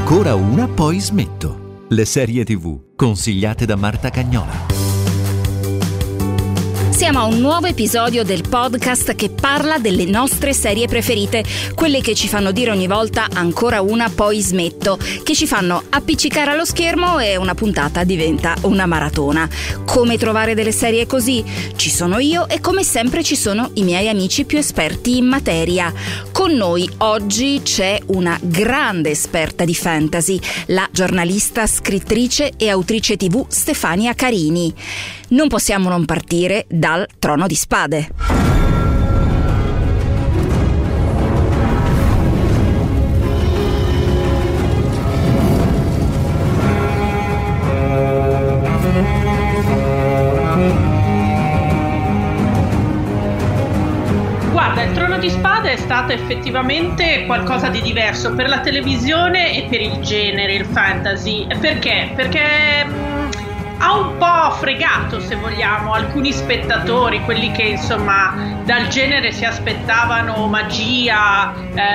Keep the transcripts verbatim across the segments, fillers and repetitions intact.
Ancora una, poi smetto. Le serie tivù consigliate da Marta Cagnola. Siamo a un nuovo episodio del podcast che parla delle nostre serie preferite, quelle che ci fanno dire ogni volta ancora una, poi smetto, che ci fanno appiccicare allo schermo e una puntata diventa una maratona. Come trovare delle serie così? Ci sono io e come sempre ci sono i miei amici più esperti in materia. Con noi oggi c'è una grande esperta di fantasy, la giornalista, scrittrice e autrice tivù Stefania Carini. Non possiamo non partire dal Trono di Spade. Guarda, il Trono di Spade è stato effettivamente qualcosa di diverso per la televisione e per il genere, il fantasy. Perché? Perché ha un po' fregato, se vogliamo, alcuni spettatori, quelli che insomma dal genere si aspettavano magia,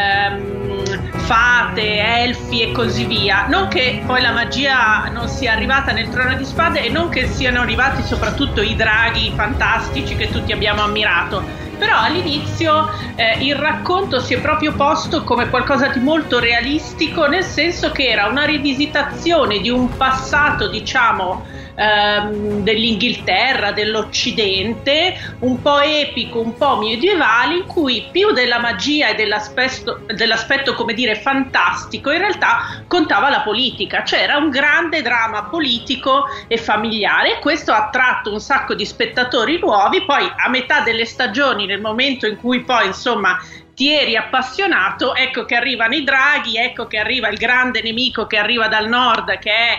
ehm, fate, elfi e così via. Non che poi la magia non sia arrivata nel Trono di Spade e non che siano arrivati soprattutto i draghi fantastici che tutti abbiamo ammirato. Però all'inizio eh, il racconto si è proprio posto come qualcosa di molto realistico, nel senso che era una rivisitazione di un passato, diciamo, ehm, dell'Inghilterra, dell'Occidente, un po' epico, un po' medievale, in cui più della magia e dell'aspetto, dell'aspetto come dire fantastico, in realtà contava la politica, cioè era un grande dramma politico e familiare, e questo ha attratto un sacco di spettatori nuovi. Poi a metà delle stagioni, nel momento in cui poi insomma ti eri appassionato, ecco che arrivano i draghi, ecco che arriva il grande nemico che arriva dal nord, che è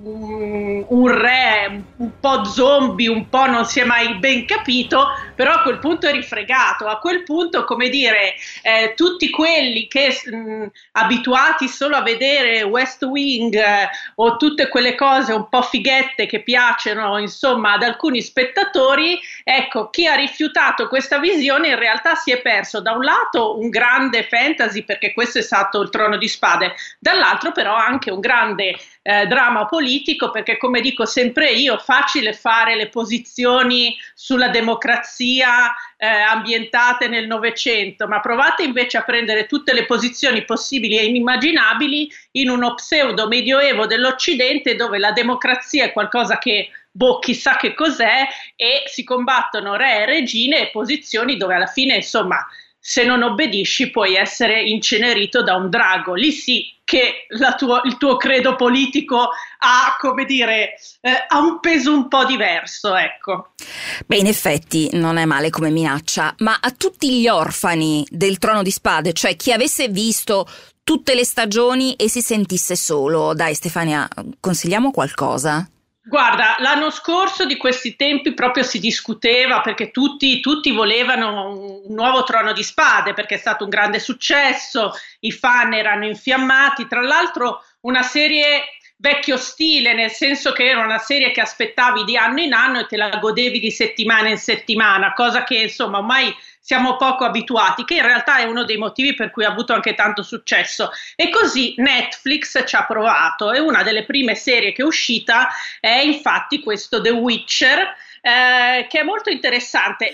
un, un re un po' zombie, un po' non si è mai ben capito, però a quel punto eri fregato. A quel punto, come dire, eh, tutti quelli che mh, abituati solo a vedere West Wing eh, o tutte quelle cose un po' fighette che piacciono insomma ad alcuni spettatori, ecco, chi ha rifiutato questa visione in realtà si è perso da un lato un grande fantasy, perché questo è stato il Trono di Spade, dall'altro però anche un grande eh, dramma politico, perché come dico sempre io, facile fare le posizioni sulla democrazia Eh, ambientate nel Novecento, ma provate invece a prendere tutte le posizioni possibili e inimmaginabili in uno pseudo medioevo dell'Occidente, dove la democrazia è qualcosa che boh, chissà che cos'è, e si combattono re e regine, e posizioni dove alla fine insomma se non obbedisci puoi essere incenerito da un drago. Lì sì che la tuo, il tuo credo politico ha, come dire, eh, ha un peso un po' diverso, ecco. Beh, in effetti non è male come minaccia, ma a tutti gli orfani del Trono di Spade, cioè chi avesse visto tutte le stagioni e si sentisse solo, dai Stefania, consigliamo qualcosa? Guarda, l'anno scorso di questi tempi proprio si discuteva, perché tutti, tutti volevano un nuovo Trono di Spade, perché è stato un grande successo, i fan erano infiammati, tra l'altro una serie vecchio stile, nel senso che era una serie che aspettavi di anno in anno e te la godevi di settimana in settimana, cosa che insomma ormai siamo poco abituati, che in realtà è uno dei motivi per cui ha avuto anche tanto successo. E così Netflix ci ha provato, e una delle prime serie che è uscita è infatti questo The Witcher, eh, che è molto interessante.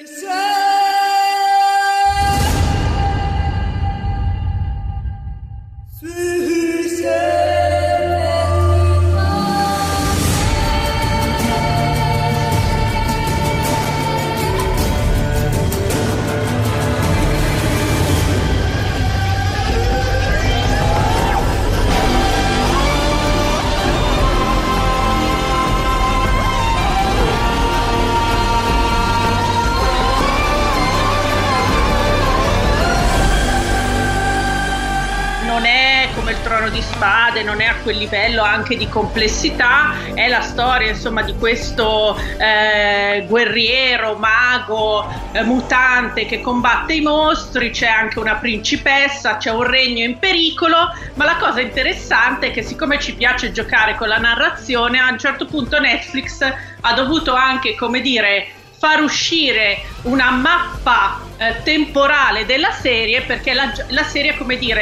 Trono di Spade, non è a quel livello anche di complessità, è la storia insomma di questo eh, guerriero, mago, eh, mutante che combatte i mostri, c'è anche una principessa, c'è un regno in pericolo, ma la cosa interessante è che siccome ci piace giocare con la narrazione, a un certo punto Netflix ha dovuto anche, come dire, far uscire una mappa eh, temporale della serie, perché la, la serie, come dire,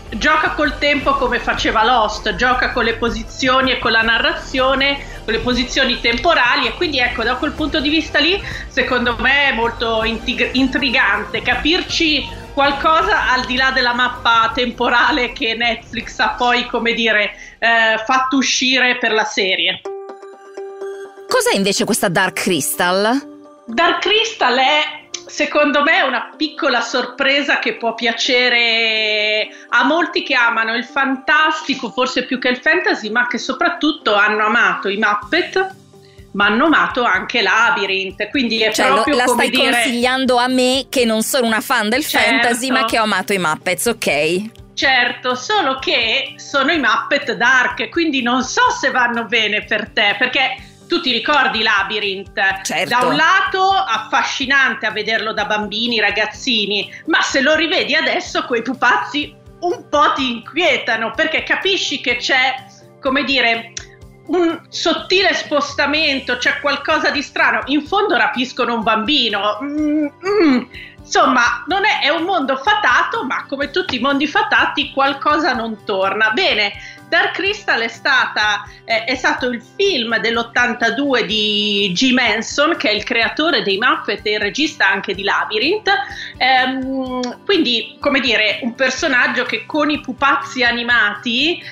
gioca col tempo come faceva Lost, gioca con le posizioni e con la narrazione, con le posizioni temporali, e quindi ecco, da quel punto di vista lì secondo me è molto intig- intrigante capirci qualcosa al di là della mappa temporale che Netflix ha poi, come dire, eh, fatto uscire per la serie. Cos'è invece questa Dark Crystal? Dark Crystal è, secondo me, una piccola sorpresa che può piacere a molti che amano il fantastico, forse più che il fantasy, ma che soprattutto hanno amato i Muppet, ma hanno amato anche Labyrinth, quindi è cioè, proprio la come stai dire... consigliando a me che non sono una fan del certo, fantasy, ma che ho amato i Muppets, ok? Certo, solo che sono i Muppet dark, quindi non so se vanno bene per te, perché tu ti ricordi Labyrinth? Certo. Da un lato affascinante a vederlo da bambini, ragazzini, ma se lo rivedi adesso quei pupazzi un po' ti inquietano, perché capisci che c'è, come dire, un sottile spostamento, c'è qualcosa di strano. In fondo rapiscono un bambino. Mm, mm. Insomma, non è, è un mondo fatato, ma come tutti i mondi fatati qualcosa non torna. Bene, Dark Crystal è stata eh, è stato il film dell'ottantadue di Jim Henson, che è il creatore dei Muppet e il regista anche di Labyrinth. Ehm, quindi, come dire, un personaggio che con i pupazzi animati,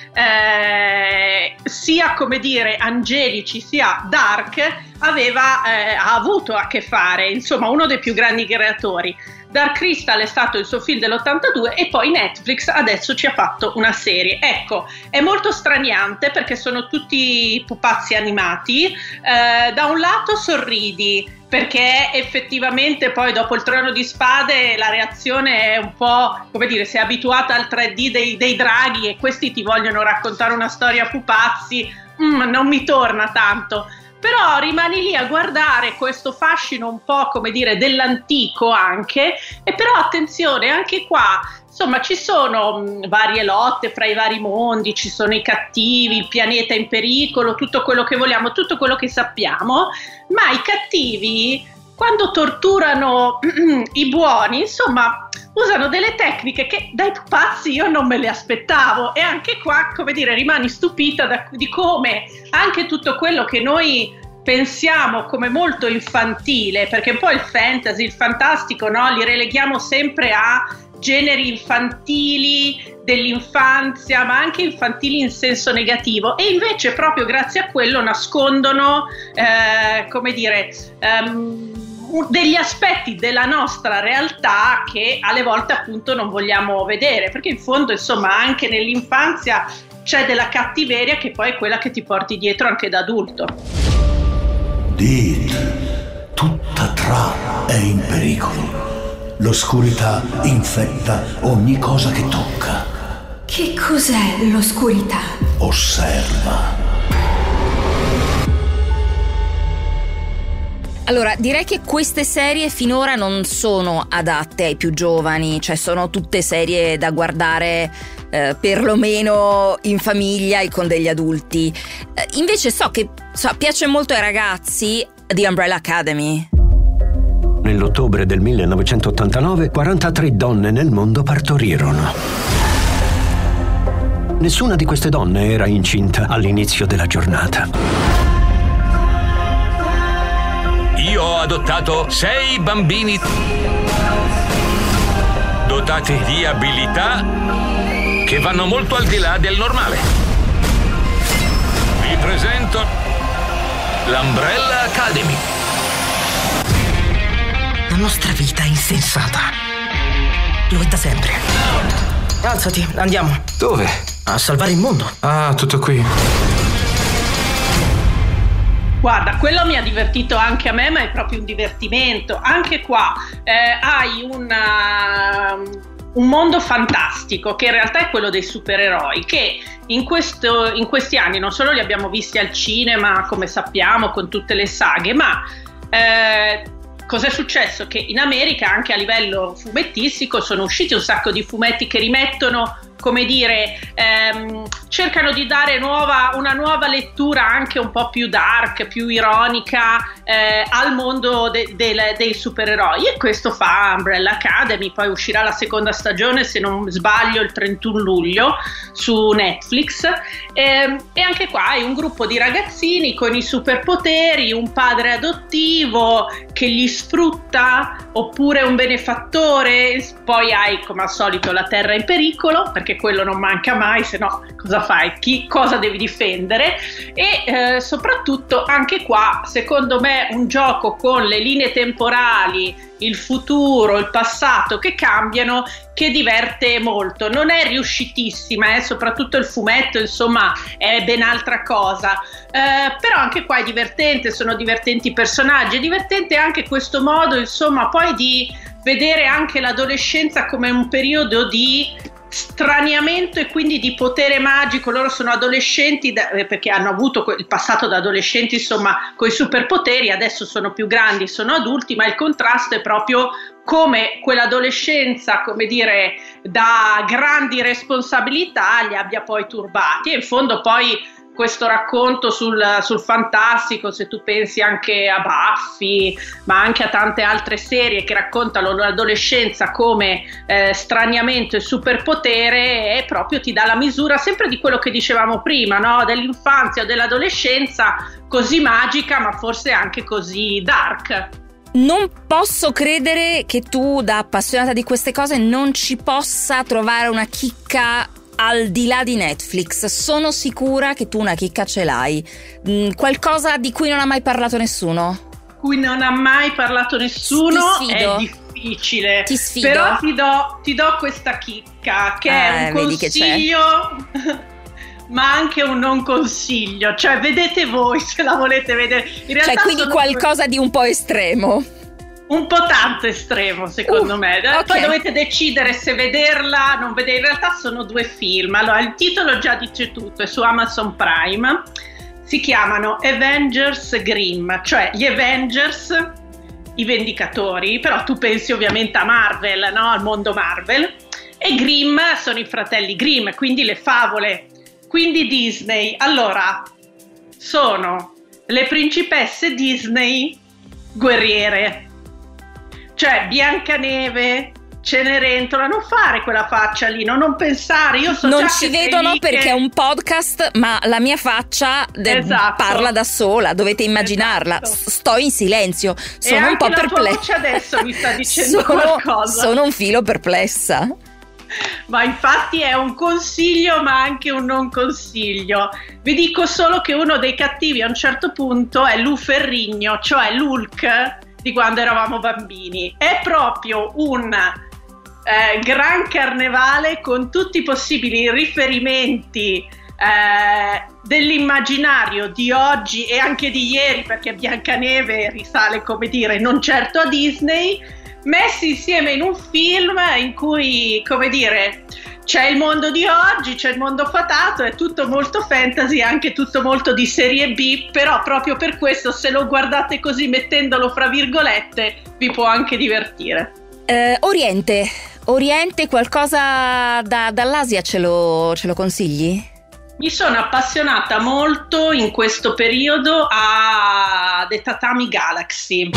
eh, sia, come dire, angelici sia dark, aveva eh, ha avuto a che fare, insomma, uno dei più grandi creatori. Dark Crystal è stato il suo film dell'ottantadue e poi Netflix adesso ci ha fatto una serie. Ecco, è molto straniante perché sono tutti pupazzi animati. Eh, da un lato sorridi, perché effettivamente poi dopo il Trono di Spade la reazione è un po', come dire, sei abituata al tre D dei, dei draghi e questi ti vogliono raccontare una storia a pupazzi, mm, non mi torna tanto. Però rimani lì a guardare questo fascino un po', come dire, dell'antico anche, e però attenzione, anche qua, insomma, ci sono mh, varie lotte fra i vari mondi, ci sono i cattivi, il pianeta in pericolo, tutto quello che vogliamo, tutto quello che sappiamo, ma i cattivi, quando torturano i buoni, insomma, usano delle tecniche che dai pupazzi io non me le aspettavo, e anche qua, come dire, rimani stupita da, di come anche tutto quello che noi pensiamo come molto infantile, perché poi il fantasy, il fantastico, no, li releghiamo sempre a generi infantili dell'infanzia, ma anche infantili in senso negativo, e invece proprio grazie a quello nascondono, eh, come dire, um, degli aspetti della nostra realtà che alle volte appunto non vogliamo vedere, perché in fondo, insomma, anche nell'infanzia c'è della cattiveria che poi è quella che ti porti dietro anche da adulto. Dit, tutta Tra è in pericolo. L'oscurità infetta ogni cosa che tocca. Che cos'è l'oscurità? Osserva. Allora, direi che queste serie finora non sono adatte ai più giovani, cioè sono tutte serie da guardare eh, perlomeno in famiglia e con degli adulti. Eh, invece so che so, piace molto ai ragazzi The Umbrella Academy. Nell'ottobre del millenovecentottantanove, quarantatré donne nel mondo partorirono. Nessuna di queste donne era incinta all'inizio della giornata. Io ho adottato sei bambini dotati di abilità che vanno molto al di là del normale. Vi presento l'Umbrella Academy. La nostra vita è insensata. Lo è da sempre. Alzati, andiamo. Dove? A salvare il mondo. Ah, tutto qui. Guarda, quello mi ha divertito anche a me, ma è proprio un divertimento. Anche qua eh, hai una, un mondo fantastico che in realtà è quello dei supereroi, che in, questo, in questi anni non solo li abbiamo visti al cinema, come sappiamo, con tutte le saghe, ma eh, cos'è successo? Che in America, anche a livello fumettistico, sono usciti un sacco di fumetti che rimettono come dire, ehm, cercano di dare nuova, una nuova lettura anche un po' più dark, più ironica eh, al mondo de- de- dei supereroi, e questo fa Umbrella Academy. Poi uscirà la seconda stagione, se non sbaglio, il trentuno luglio su Netflix, e, e anche qua hai un gruppo di ragazzini con i superpoteri, un padre adottivo che li sfrutta, oppure un benefattore, poi hai come al solito la terra in pericolo, perché quello non manca mai, se no cosa fai? Chi, cosa devi difendere? E eh, soprattutto anche qua, secondo me, un gioco con le linee temporali, il futuro, il passato che cambiano, che diverte molto. Non è riuscitissima, eh? Soprattutto il fumetto, insomma, è ben altra cosa, eh, però anche qua è divertente, sono divertenti i personaggi, è divertente anche questo modo, insomma, poi di vedere anche l'adolescenza come un periodo di straniamento e quindi di potere magico. Loro sono adolescenti da, eh, perché hanno avuto il passato da adolescenti, insomma, con i superpoteri, adesso sono più grandi, sono adulti, ma il contrasto è proprio come quell'adolescenza, come dire, da grandi responsabilità li abbia poi turbati. E in fondo poi questo racconto sul, sul fantastico, se tu pensi anche a Buffy, ma anche a tante altre serie che raccontano l'adolescenza come eh, straniamento e superpotere, e proprio ti dà la misura sempre di quello che dicevamo prima, no? Dell'infanzia o dell'adolescenza così magica, ma forse anche così dark. Non posso credere che tu, da appassionata di queste cose, non ci possa trovare una chicca al di là di Netflix. Sono sicura che tu una chicca ce l'hai. Mm, qualcosa di cui non ha mai parlato nessuno? Cui non ha mai parlato nessuno? Ti sfido. È difficile. Ti sfido. Però ti do, ti do questa chicca, che eh, è un consiglio, ma anche un non consiglio. Cioè, vedete voi se la volete vedere. In realtà cioè, quindi qualcosa di un po' estremo. Un po' tanto estremo, secondo uh, me. Okay. Poi dovete decidere se vederla, non vedere. In realtà sono due film. Allora, il titolo già dice tutto, è su Amazon Prime. Si chiamano Avengers Grimm, cioè gli Avengers, i Vendicatori, però tu pensi ovviamente a Marvel, no? Al mondo Marvel. E Grimm sono i fratelli Grimm, quindi le favole. Quindi Disney. Allora, sono le principesse Disney guerriere. Cioè Biancaneve, Cenerentola, non fare quella faccia lì, no? Non pensare, io so non già ci che vedono che... perché è un podcast, ma la mia faccia de- esatto. parla da sola, dovete immaginarla. Esatto. Sto in silenzio, sono e un po' anche la perplessa. tua voce adesso mi sta dicendo sono, qualcosa. Sono un filo perplessa. Ma infatti è un consiglio, ma anche un non consiglio. Vi dico solo che uno dei cattivi a un certo punto è Lou Ferrigno, cioè l'Hulk di quando eravamo bambini. È proprio un eh, gran carnevale con tutti i possibili riferimenti eh, dell'immaginario di oggi e anche di ieri, perché Biancaneve risale, come dire, non certo a Disney, messi insieme in un film in cui, come dire, c'è il mondo di oggi, c'è il mondo fatato, è tutto molto fantasy, anche tutto molto di serie B, però proprio per questo, se lo guardate così mettendolo fra virgolette, vi può anche divertire. Eh, Oriente, Oriente, qualcosa da, dall'Asia ce lo, ce lo consigli? Mi sono appassionata molto in questo periodo a The Tatami Galaxy.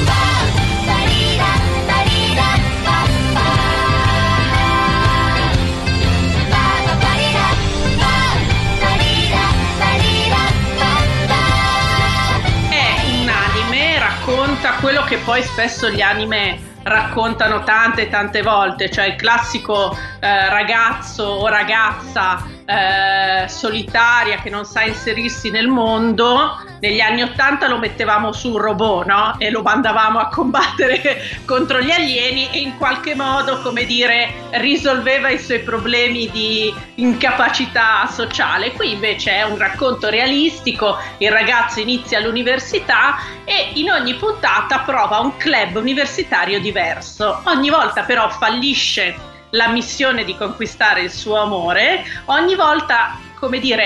Racconta quello che poi spesso gli anime raccontano tante tante volte, cioè il classico eh, ragazzo o ragazza eh, solitaria che non sa inserirsi nel mondo. Negli anni ottanta lo mettevamo su un robot, no? E lo mandavamo a combattere contro gli alieni e in qualche modo, come dire, risolveva i suoi problemi di incapacità sociale. Qui invece è un racconto realistico, il ragazzo inizia all'università e in ogni puntata prova un club universitario diverso. Ogni volta però fallisce la missione di conquistare il suo amore, ogni volta, come dire,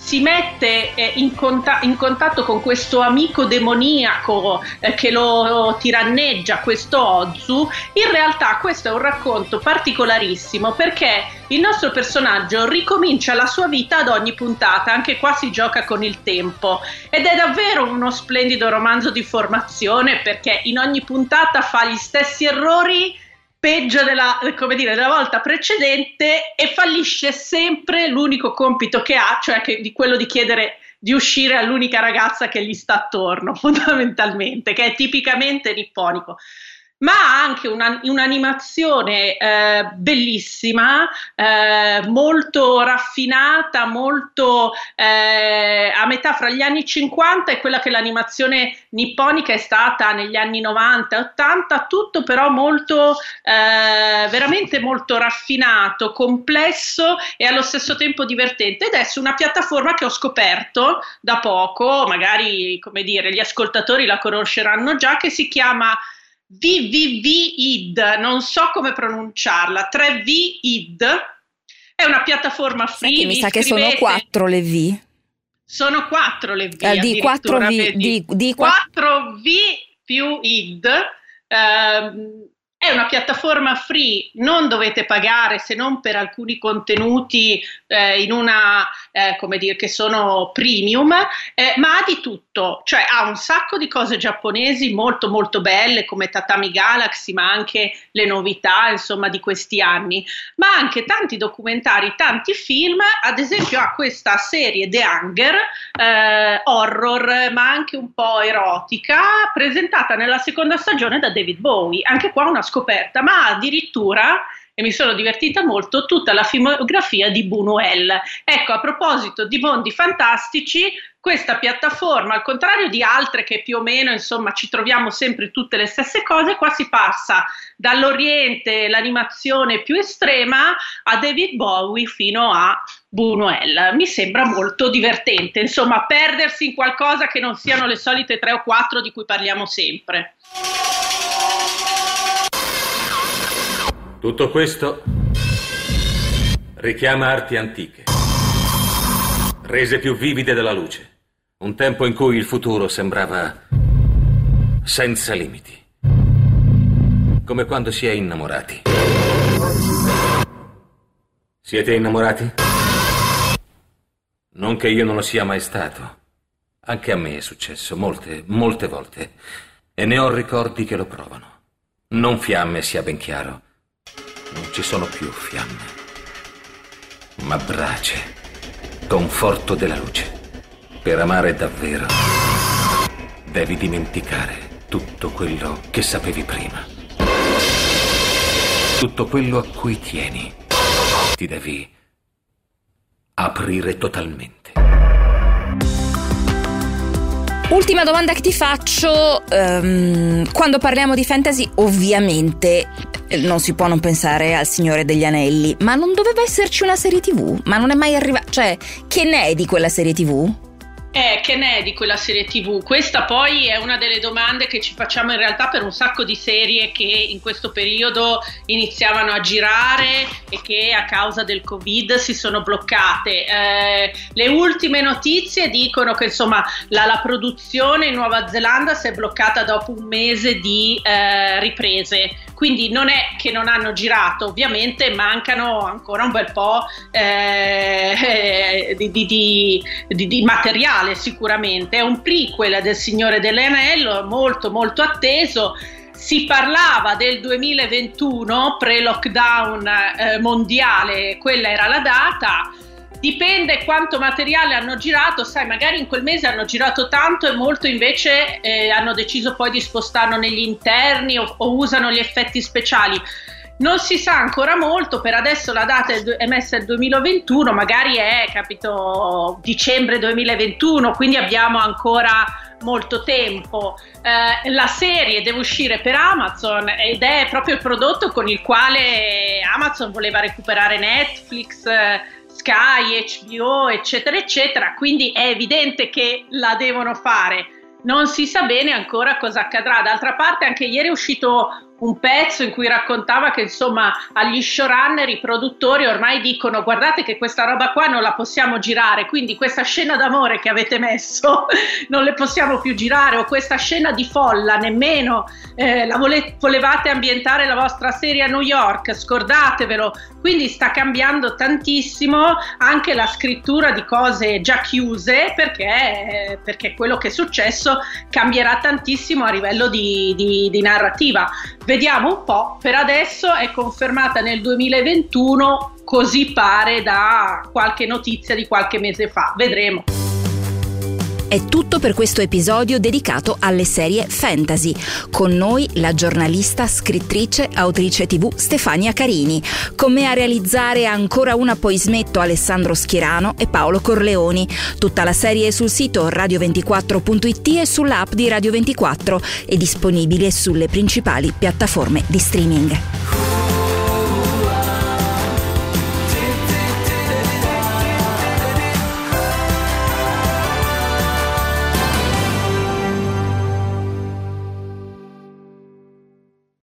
si mette eh, in, conta- in contatto con questo amico demoniaco eh, che lo tiranneggia, questo Ozu. In realtà questo è un racconto particolarissimo, perché il nostro personaggio ricomincia la sua vita ad ogni puntata. Anche qua si gioca con il tempo ed è davvero uno splendido romanzo di formazione, perché in ogni puntata fa gli stessi errori peggio della, come dire, della volta precedente, e fallisce sempre l'unico compito che ha, cioè che, di quello di chiedere di uscire all'unica ragazza che gli sta attorno, fondamentalmente, che è tipicamente nipponico. Ma ha anche una, un'animazione eh, bellissima, eh, molto raffinata, molto eh, a metà fra gli anni cinquanta e quella che l'animazione nipponica è stata negli anni novanta e ottanta, tutto però molto, eh, veramente molto raffinato, complesso e allo stesso tempo divertente. Ed è su una piattaforma che ho scoperto da poco, magari, come dire, gli ascoltatori la conosceranno già, che si chiama W W W I D, non so come pronunciarla, tre V I D, è una piattaforma free. Sì, mi sa che sono quattro le V. Sono quattro le V, eh, di quattro V, di, di quattro V più I D. ehm, È una piattaforma free, non dovete pagare se non per alcuni contenuti eh, in una, eh, come dire, che sono premium, eh, ma ha di tutto, cioè ha un sacco di cose giapponesi molto molto belle come Tatami Galaxy, ma anche le novità, insomma, di questi anni, ma anche tanti documentari, tanti film. Ad esempio ha questa serie The Hunger, eh, horror ma anche un po' erotica, presentata nella seconda stagione da David Bowie. Anche qua una scoperta, ma addirittura, e mi sono divertita molto, tutta la filmografia di Buñuel. Ecco, a proposito di mondi fantastici, questa piattaforma, al contrario di altre che più o meno, insomma, ci troviamo sempre tutte le stesse cose, qua si passa dall'Oriente, l'animazione più estrema, a David Bowie fino a Buñuel. Mi sembra molto divertente, insomma, perdersi in qualcosa che non siano le solite tre o quattro di cui parliamo sempre. Tutto questo richiama arti antiche, rese più vivide dalla luce. Un tempo in cui il futuro sembrava senza limiti. Come quando si è innamorati. Siete innamorati? Non che io non lo sia mai stato. Anche a me è successo molte, molte volte. E ne ho ricordi che lo provano. Non fiamme, sia ben chiaro. Non ci sono più fiamme, ma brace, conforto della luce. Per amare davvero, devi dimenticare tutto quello che sapevi prima. Tutto quello a cui tieni. Ti devi aprire totalmente. Ultima domanda che ti faccio, um, quando parliamo di fantasy ovviamente non si può non pensare al Signore degli Anelli, ma non doveva esserci una serie tivù? Ma non è mai arrivata, cioè, che ne è di quella serie tivù? Eh, che ne è di quella serie tivù? Questa poi è una delle domande che ci facciamo in realtà per un sacco di serie che in questo periodo iniziavano a girare e che a causa del Covid si sono bloccate. Eh, le ultime notizie dicono che insomma la, la produzione in Nuova Zelanda si è bloccata dopo un mese di eh, riprese. Quindi non è che non hanno girato, ovviamente mancano ancora un bel po' eh, di, di, di, di, di materiale sicuramente. È un prequel del Signore dell'Anello molto molto atteso. Si parlava del duemilaventuno, pre-lockdown eh, mondiale, quella era la data. Dipende quanto materiale hanno girato, sai, magari in quel mese hanno girato tanto e molto invece eh, hanno deciso poi di spostarlo negli interni o, o usano gli effetti speciali. Non si sa ancora molto, per adesso la data è messa il duemilaventuno, magari è, capito, dicembre duemilaventuno, quindi abbiamo ancora molto tempo. Eh, la serie deve uscire per Amazon ed è proprio il prodotto con il quale Amazon voleva recuperare Netflix, eh, Sky, H B O, eccetera eccetera, quindi è evidente che la devono fare. Non si sa bene ancora cosa accadrà. D'altra parte anche ieri è uscito un pezzo in cui raccontava che insomma agli showrunner, i produttori ormai dicono: guardate che questa roba qua non la possiamo girare, quindi questa scena d'amore che avete messo non le possiamo più girare, o questa scena di folla nemmeno, eh, la vole- volevate ambientare la vostra serie a New York, scordatevelo. Quindi sta cambiando tantissimo anche la scrittura di cose già chiuse, perché, perché quello che è successo cambierà tantissimo a livello di, di, di narrativa. Vediamo un po', per adesso è confermata nel duemilaventuno, così pare da qualche notizia di qualche mese fa, vedremo. È tutto per questo episodio dedicato alle serie fantasy. Con noi la giornalista, scrittrice, autrice tivù Stefania Carini. Con me a realizzare Ancora una poi smetto Alessandro Schierano e Paolo Corleoni. Tutta la serie è sul sito radio ventiquattro punto it e sull'app di Radio ventiquattro e disponibile sulle principali piattaforme di streaming.